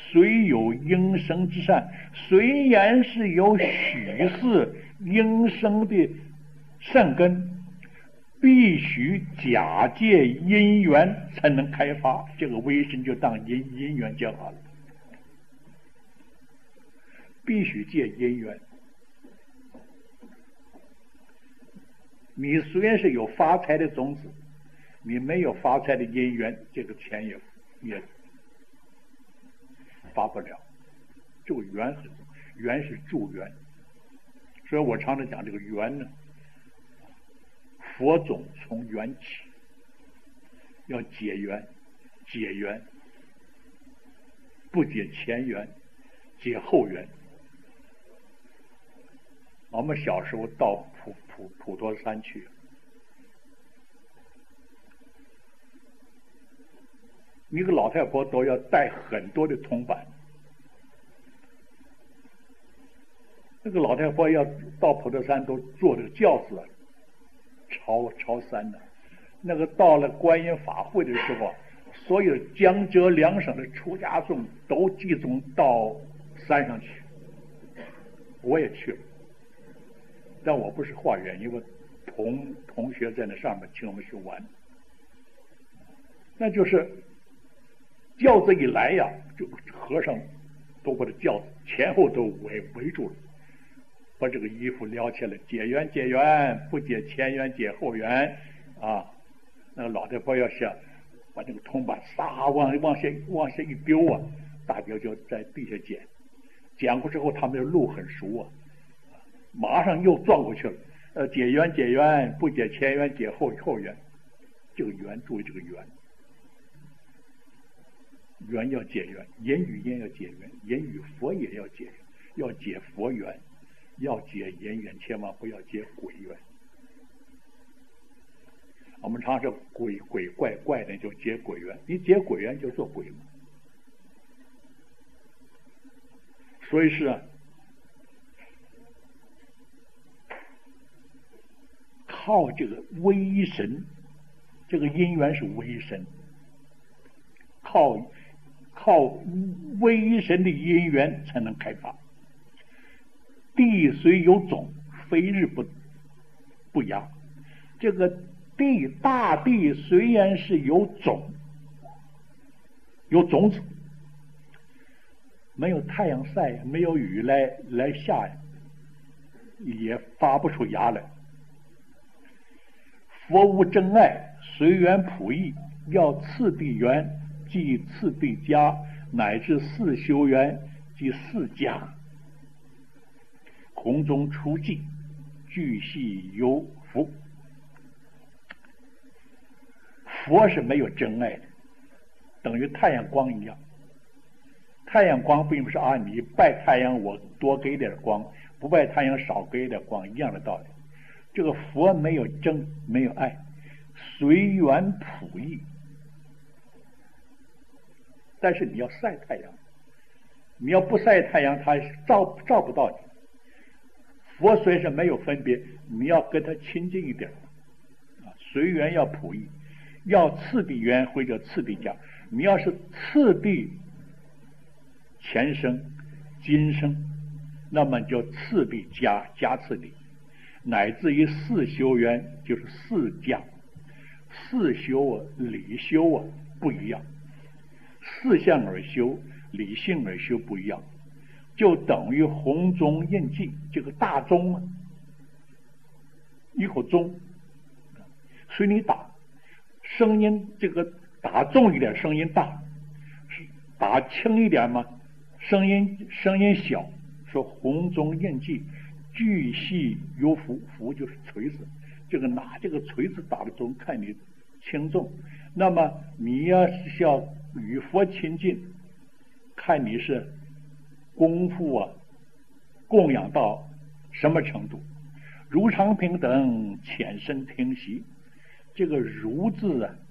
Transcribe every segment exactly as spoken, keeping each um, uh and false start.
虽有应生之善，虽然是有许是应生的善根，必须假借因缘才能开发。这个微生就当因因缘就好了，必须借因缘。你虽然是有发财的种子，你没有发财的因缘，这个钱也也发不了。这个缘很，缘是助缘，所以我常常讲这个缘呢，佛种从缘起，要解缘，解缘，不解前缘，解后缘。我们小时候到普普普陀山去，一个老太婆都要带很多的铜板。那个老太婆要到普陀山都坐这个轿子朝朝山的。那个到了观音法会的时候，所有江浙两省的出家众都集中到山上去，我也去了。但我不是化缘，因为同同学在那上面请我们去玩。那就是轿子一来呀，就和尚都把这轿子前后都围围住了，把这个衣服撩起来，解缘解缘，不解前缘解后缘啊。那个老太婆要想把这个铜板撒往往下往下一丢啊，大家就在地下捡，捡过之后他们的路很熟啊，马上又撞过去了。呃，解缘解缘，不解前缘解后后缘，这个缘，注意这个缘，缘要解缘，言语言要解缘，言语佛也要解缘，要解佛缘，要解言缘，千万不要解鬼缘。我们常说鬼鬼怪怪的就解鬼缘，你解鬼缘就做鬼嘛。所以是啊，靠这个微神，这个因缘是微神，靠靠微神的因缘才能开发。地虽有种，非日不不芽。这个地大地虽然是有种，有种子，没有太阳晒，没有雨来来下，也发不出芽来。佛无真爱，随缘普益，要次第缘即次第家，乃至四修缘即四家。空中出寂，具系有福。佛是没有真爱的，等于太阳光一样。太阳光并不是啊，你拜太阳我多给点光，不拜太阳少给点光，一样的道理。这个佛没有真，没有爱，随缘普益。但是你要晒太阳，你要不晒太阳，它照照不到你。佛虽是没有分别，你要跟他亲近一点啊，随缘要普益，要次第缘或者次第家。你要是次第前生、今生，那么就次第加加次第，乃至于四修缘就是四家。四修啊，理修啊不一样，四相而修，理性而修不一样。就等于红钟印记，这个大钟啊，一口钟随你打，声音这个打重一点声音大，是打轻一点嘛，声音声音小。说红钟印记，巨细有福，福就是锤子，这个拿这个锤子打的钟，看你轻重。那么你要是要与佛亲近，看你是功夫啊供养到什么程度。如常平等，浅深听习。这个如字啊，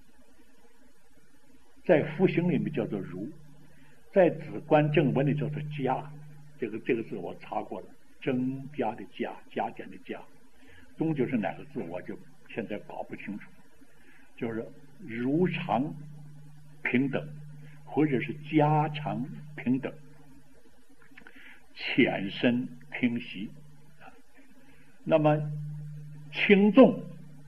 在复兴里面叫做如，在子观正文里叫做加。这个这个字我查过了，增加的加，加减的加，终究是哪个字我就现在搞不清楚。就是如常平等， 或者是家常平等，浅深平息。那么轻重，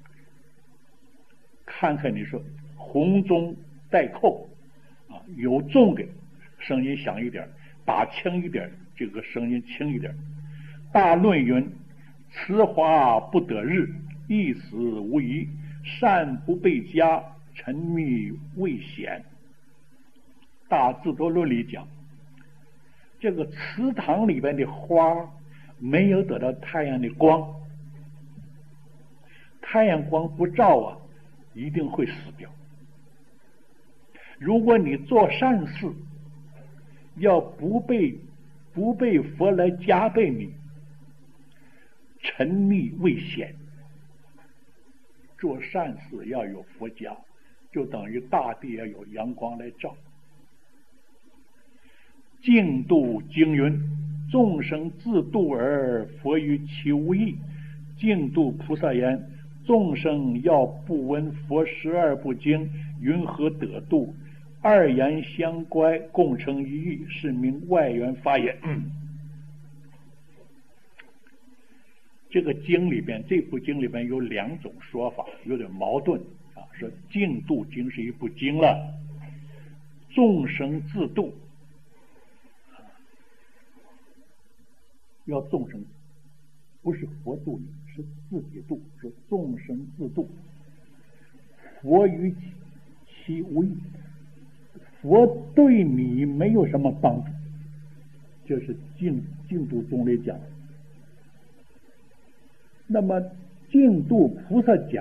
看看你说红中带扣啊，有重的声音响一点，打轻一点，这个声音轻一点。大论云：此花不得日，一死无疑。善不备家，沉迷未显。大智多论里讲，这个祠堂里边的花没有得到太阳的光，太阳光不照啊，一定会死掉。如果你做善事，要不被不被佛来加倍你，沉迷未显。做善事要有佛家，就等于大地要有阳光来照。净度经云：众生自度而佛于其无益。净度菩萨言：众生要不闻佛十二部经，云何得度？二言相乖，共成一义，是名外缘发言。嗯这个经里边，这部经里边有两种说法，有点矛盾啊。说净度经是一部经了，众生自度，要众生，不是佛度你，是自己度。说众生自度，佛于其无益，佛对你没有什么帮助，这是净净度宗里讲的。那么净度菩萨讲，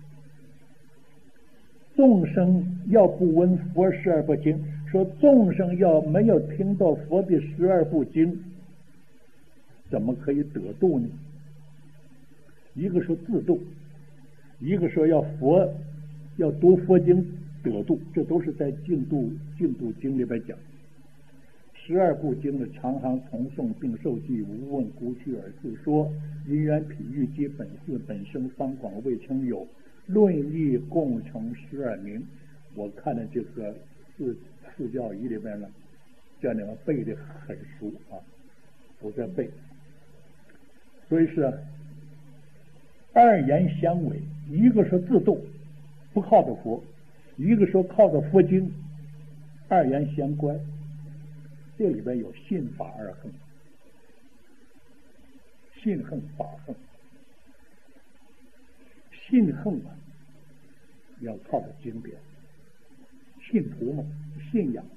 众生要不闻佛十二部经，说众生要没有听到佛的十二部经，怎么可以得度呢？一个说自度，一个说要佛要读佛经得度，这都是在净度净度经里边讲。十二部经的常行从诵并受记，无问故去而自说。因缘譬喻皆本自，本生方广未称有。论义共成十二名。我看的这个四四教仪里边呢，叫你们背的很熟啊，我在背。所以是二言相违，一个说自度，不靠着佛；一个说靠着佛经，二言相乖。这里边有信法二横，信横法横。信横啊，要靠着经典，信徒嘛，信仰；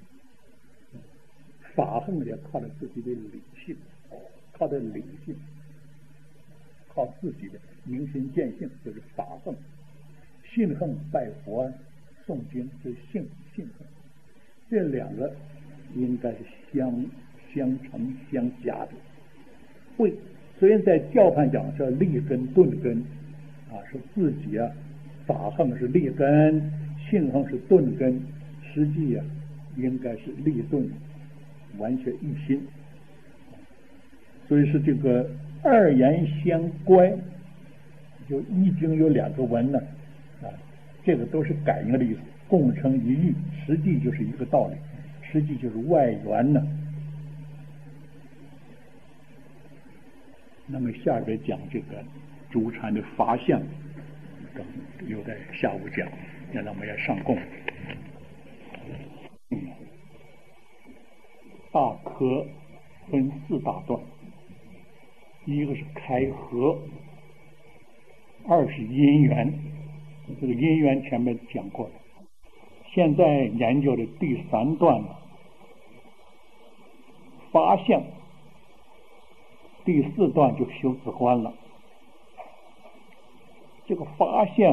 法横也靠着自己的理性，靠着理性，靠自己的明心见性，就是法横。信横拜佛诵经是信信横，这两个应该是相相成相加的。会虽然在教派讲是立根顿根啊，是自己啊，法横是立根，信横是顿根，实际啊应该是立顿，完全一心。所以是这个二言相乖，就易经有两个文呢啊，这个都是感应的意思，共成一义，实际就是一个道理。实际就是外缘呢。那么下边讲这个主禅的法相，留在下午讲，让我们要上供。大科分四大段，一个是开合，二是因缘，这个因缘前面讲过了。现在研究的第三段呢，法相，第四段就修止观了。这个法相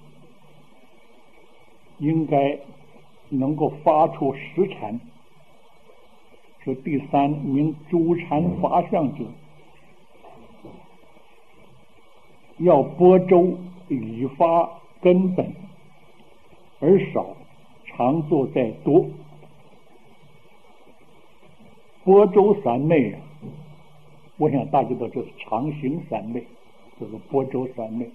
应该能够发出实禅，说第三名主禅法相者，要播周以发根本，而少常作在多。播周三昧啊，我想大家都知道常行三昧，这个播周三昧，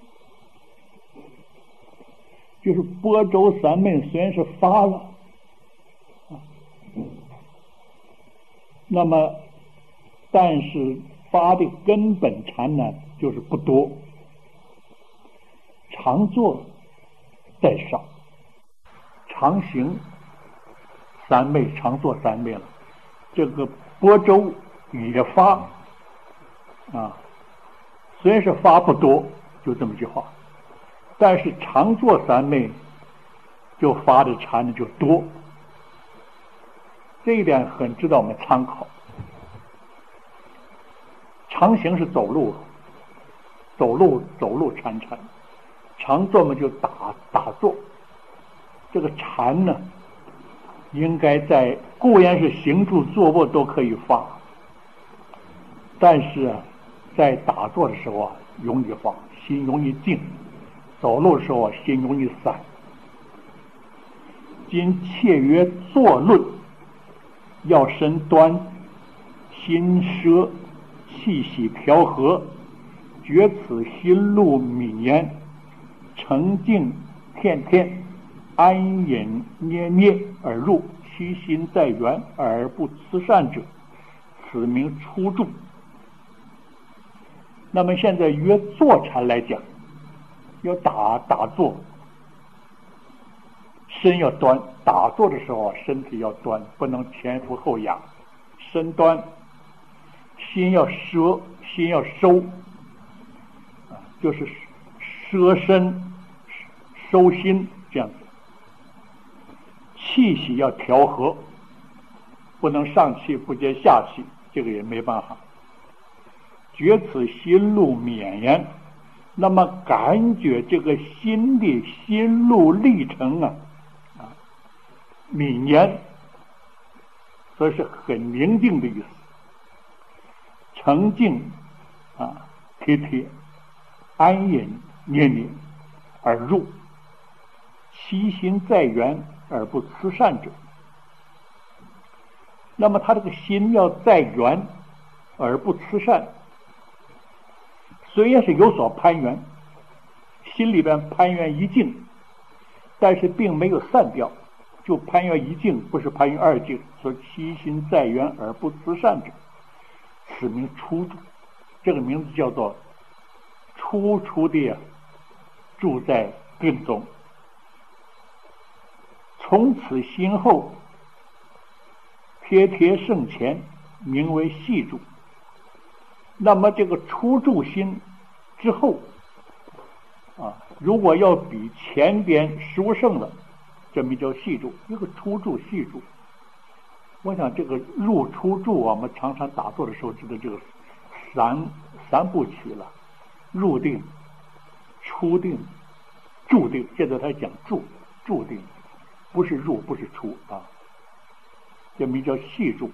就是播周三昧虽然是发了啊， 那么但是发的根本禅呢就是不多，常坐再少，常行三昧，常坐三昧了，这个波州也发啊，虽然是发不多，就这么句话，但是常坐三昧就发的禅呢就多，这一点很值得我们参考。常行是走路，走路走路禅禅，常坐嘛就打打坐。这个禅呢，应该在固然是行住坐卧都可以发，但是啊，在打坐的时候啊，容易发，心容易静；走路的时候啊，心容易散。今切曰坐论，要身端，心奢，气息调和，觉此心路泯焉，澄净片片，安隐捏捏而入，其心在原而不辞善者，此名初住。那么现在约坐禅来讲，要打打坐，身要端，打坐的时候身体要端，不能前俯后仰，身端，心要摄，心要收，就是摄身收心这样子。气息要调和，不能上气不接下气，这个也没办法。觉此心路泯焉，那么感觉这个心的心路历程啊啊泯焉，所以是很宁静的意思。澄净啊贴贴，安隐捏捏而入，其心在原而不辞善者。那么他这个心要在原而不辞善，虽然是有所攀缘，心里边攀缘一境，但是并没有散掉，就攀缘一境，不是攀缘二境，所以其心在原而不辞善者，此名初住。这个名字叫做初初的住在定中，从此心后贴贴圣前，名为细住。那么这个初住心之后啊，如果要比前边殊胜了，这名叫细住。一个初住细住，我想这个入出住，我们常常打坐的时候知道这个三三部曲了，入定、出定、住定。现在他讲住住定，不是入，不是出啊，这名叫细住。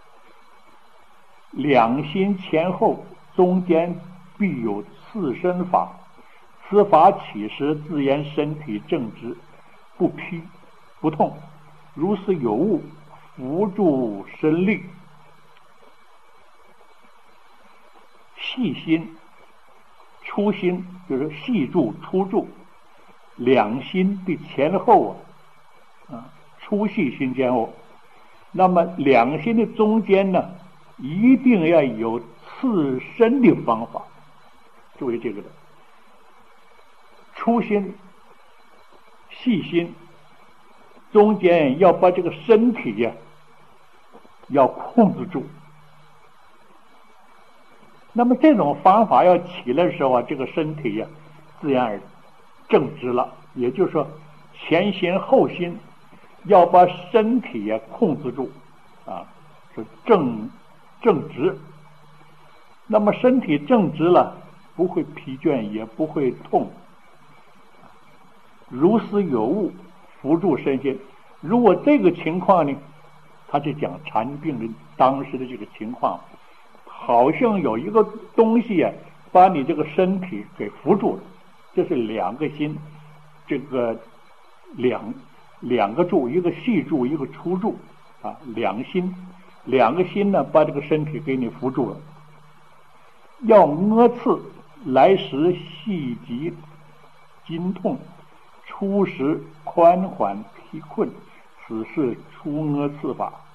两心前后中间必有次身法，此法起时自言身体正直，不披不痛，如是有物，扶助身力。细心出心就是细住出住，两心的前后啊，啊出细心前后。那么两心的中间呢，一定要有次身的方法，注意这个的。出心细心中间要把这个身体呀、啊、要控制住。那么这种方法要起来的时候啊，这个身体呀、啊、自然而正直了。也就是说，前心后心要把身体呀、啊、控制住啊，是正正直。那么身体正直了，不会疲倦，也不会痛。如是有物，扶助身心。如果这个情况呢，他就讲禅病人当时的这个情况，好像有一个东西啊，把你这个身体给扶住了。这是两个心，这个两两个住，一个细住，一个粗住啊，两心，两个心呢，把这个身体给你扶住了。要阿刺来时细急筋痛，初时宽缓疲困，此是出阿刺法。